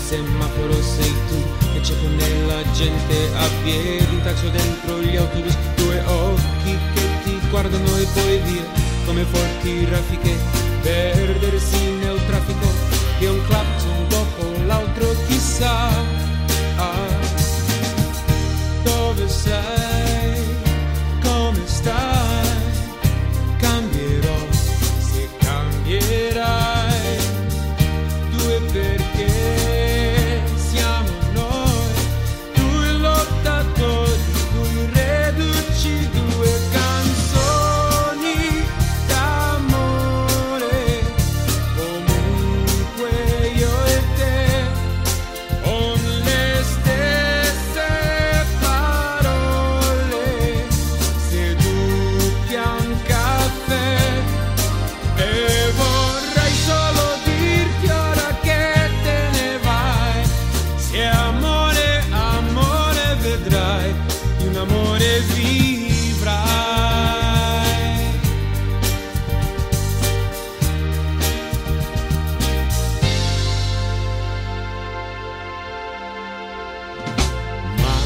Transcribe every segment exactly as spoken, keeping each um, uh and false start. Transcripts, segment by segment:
semaforo sei tu, che c'è con la gente a piedi, un taxi dentro gli autobus, due occhi che ti guardano e poi via, come forti raffiche, perdersi nel traffico, e un clapton dopo l'altro chissà, ah, dove sei, come stai, cambierò se cambierai, due perché siamo noi, due lottatori, due reduci, due canzoni d'amore, comunque io e te, con le stesse parole, seduti a un caffè, e vorrei solo dirti ora che te ne vai, se amore, amore vedrai, di un amore vivrai. Ma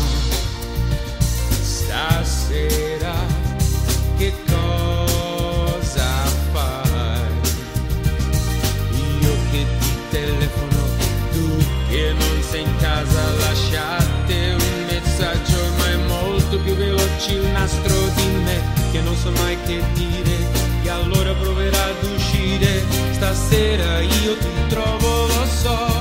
stasera che cosa fai? Io che ti telefono, tu che non sei in casa, lasciate un messaggio, ma è molto più veloce il nastro di me, che non so mai che dire, e allora proverà ad uscire, stasera io ti trovo, lo so,